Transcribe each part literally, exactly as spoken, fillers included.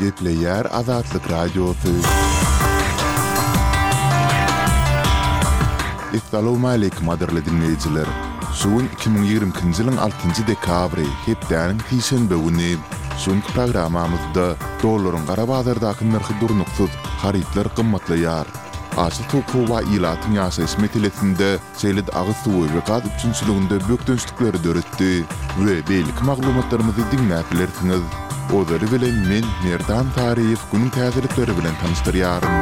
Gepleyer Azatlyk Radiosu. Assalamu alaykum aderli dinleyijiler. Şuun iki bin ýigrimkinji ýylyň altynjy dekabry hepdäniň tişenbe güni şuňky programamyzda dollaryň gara bazardaky narhy durnuksuz, haritler gymmatlaýar. Aşy topu we ilatyň ýaşaýyş meselesinde şeýle agyz suwy we gaz üçinçiliginde bökdönçlikleri döretdi we beýlik maglumatlarymyzy dinläplersiňiz. Odary bilen men Merdan Taryýew günüň täzelikleri bilen tanıştyrýarym.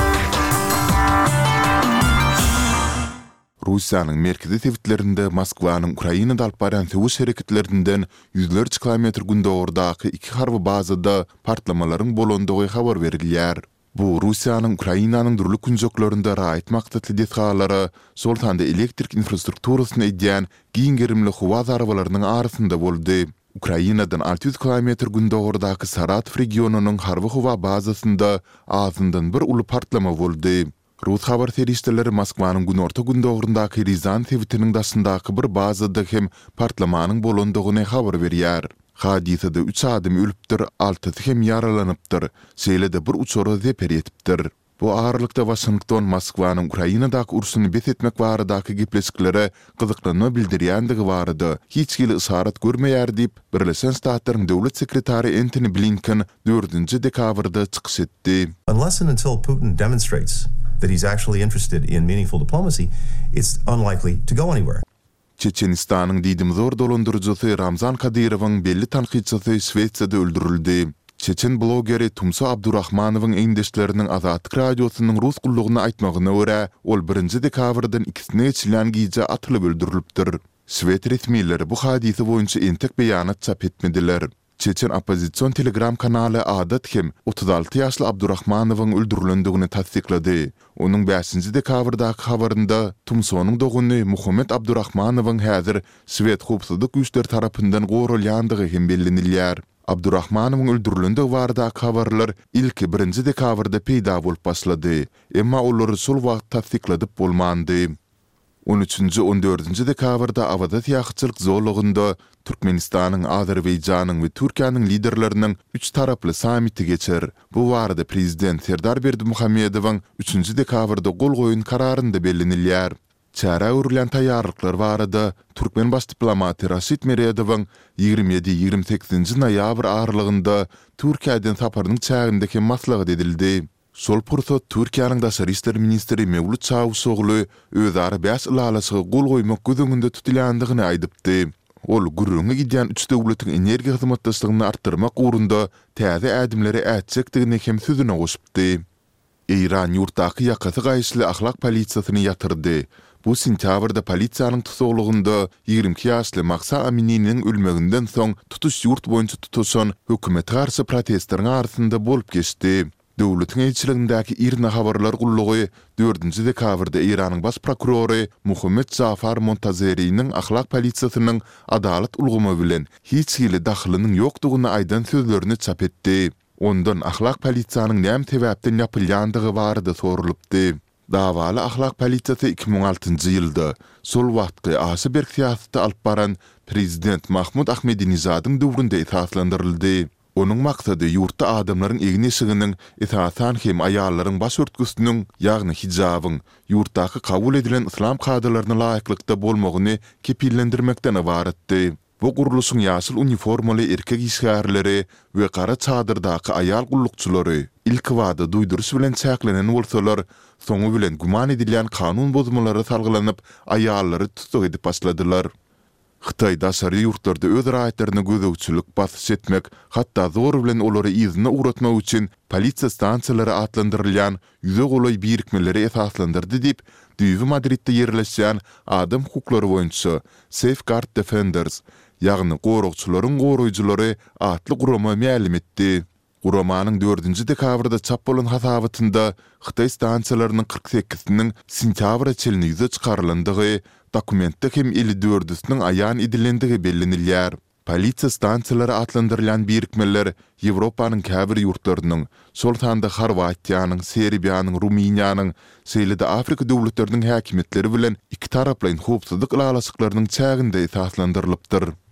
Russiýanyň merkezi tewitlerinde Moskwanyň Ukrainada alyp baran söwüş hereketlerinden ýüzlerce kilometr gündäwrdaky iki harby bazada partlamalaryň bolandygy habar berilýär. Bu Russiýanyň Ukrainanyň durluk günjoklarynda raýat maksatly dethallara, şoltanda elektrik infrastrukturasyny edýän giňgerimli howa zarabalarynyň arasynda boldy. Ukrainadan altı yüz kilometr gündäwrdaky Saratow regionunyň harby howa bazasynda azyndan bir uly partlama boldy. Rus habar serişdeleri Moskwanyň günorta gündäwryndaky Rizan tewitiniň daşyndaky bir bazada hem partlamanyň bolandygyny habar berýär. Hadisede üç adam ölüpdir, altısı hem yaralanypdyr. Şeýle-de bir uçora zeper etipdir. Bu ağırlykda Washington Moskwanyň Ukrainadaky ursuny bes etmek baradaky gepleşiklere gyzyklygyny bildirýändigi barada hiç gili isarat görmeýär diýip Birleşen Ştatlaryň döwlet sekretary Antony Blinken dördünji dekabrda çykyş etdi. Unless and until Putin demonstrates that he's actually interested in meaningful diplomacy, it's unlikely to go anywhere. Çeçenistanyň diýdim zor dolandyrjysy Ramzan Kadyrowyň belli tanqidçisi Şweýçarda öldürildi. Çeçen blogeri Tumsa Abdurrahmanowyň eňdeşleriniň Azatlyk radiosynyň rus gullugyny aýtmagyna görä, ol birinji dekabrdan ikisine geçilen giýje atylyp öldürilipdir. Şweýç resmiýetleri bu hadisy boýunça entek beýanat çap etmediler. Çeçen opozisiýon Telegram kanaly Adat hem otuz altı ýaşly Abdurrahmanowyň öldürilendigini tasdiklady. Onuň beşinji dekabrdaky habarynda Tumsonyň doguny Muhammed Abdurrahmanowyň häzir Şweýç howpsuzlyk güýçleri tarapyndan gorulýandygy hem bellenilýär. Abdurrahmanowyň öldürilendigi baradaky habarlar ilki birinji dekabrda peýda bolup başlady, emma olary şol wagt tasdikladyp bolmandy. on üçinji on dördünji dekabrda Awadat ýagtyçylyk zorlugynda Türkmenistanyň, Azerbaýjanyň we Türkiýanyň liderleriniň üç taraply samiti geçer. Bu barada prezident Serdar Berdimuhammedowyň üçinji dekabrda gol goýun kararynda bellenilýär. Çara öwrülen taýýarlyklar barada Türkmen baş diplomaty Raşid Meredowyň ýigirmi ýedi ýigirmi sekizinji noýabr aralygynda Türkiýeden saparynyň çägindeki maslahat edildi. Şol pursat Türkiýanyň daşary işler ministri Mevlut Çavuşoglu özara beş ýylalyşyga gol goýmak gözüňinde tutulýandygyny aýdypdy. Ol gurrunga gidýän üç döwletiň energiýa hyzmatdaşlygyny artdyrmak ugrunda täze ädimleri ätjekdigini hem sözüne goşupdy. Iran ýurtdaky ýakasy gaýşly ahlak polisiýasyny ýatyrdy. Bu sentýabrda polisiýanyň tutuklugynda ýigirmi iki ýaşly Mahsa Amininiň ölmeginden soň tutuş ýurt boýunça tutuşan hökümete garşy protestlaryň arasynda bolup geçdi. Döwletiň elçiligindäki irna habarlar gullugy dördünji dekabrda Iranyň baş prokurory Muhammed Zafar Montazeriň ahlak polisiýasynyň adalet ulgamy bilen hiç hili daxlynyň ýokdugyny aýdan sözlerini çap etdi. Ondan ahlak polisiýanyň näme sebäpden ýapylýandygy barada sorulypdy. Dawaly ahlak polisiýasy iki bin on altynjy ýylda sol wagtky asy bir siýasatda alyp baran prezident Mahmud Ahmedinejadyň döwründe esaslandyryldy. Onuň maksady ýurtda adamlaryň egni şygynyň esasan hem aýallaryň baş örtgüsiniň, ýagny hijabyň, ýurtdaky kabul edilen islam kadrlaryna laýyklykda bolmagyny kepillendirmekden ibaretdi. Bu guruluşyň ýaşyl uniformaly erkek işgärleri we gara çadyrdaky aýal gullukçylary ilk wada duýduruş bilen çäklenen bolsalar, soňu bilen guman edilýän kanun bozmalary salgylanyp aýallary tutuk edip başladylar. Xitay daşary ýurtlarda öz raýatlaryna gözegçilik basyş etmek, hatda zor bilen olary izine uğratmak üçin polisiýa stansiýalary atlandyrylýan ýüze golay birikmeleri esaslandyrdy diýip Düýbi Madridde ýerleşýän adam hukuklary boýunça Safeguard Defenders, ýagny gorukçylaryň goruýjulary atly gurama mälim etdi. Guramanyň dördünji dekabrda çap bolan hasabatynda Xitay stansiýalarynyň kırk sekiziniň sentýabra çelini ýüze çykarylandygy, dokumentde hem elli dördüsiniň aýan edilendigi bellenilýär. Polisiýa stansiýalary atlandyrılan birikmeler Ýewropanyň käbir ýurtlarynyň, şoltanda Horwatiýanyň, Serbiýanyň, Ruminiýanyň, şeýle-de Afrika döwletleriniň häkimetleri bilen iki taraply howpsuzlyk ýylalyşyklarynyň çäginde esaslandyrlypdyr.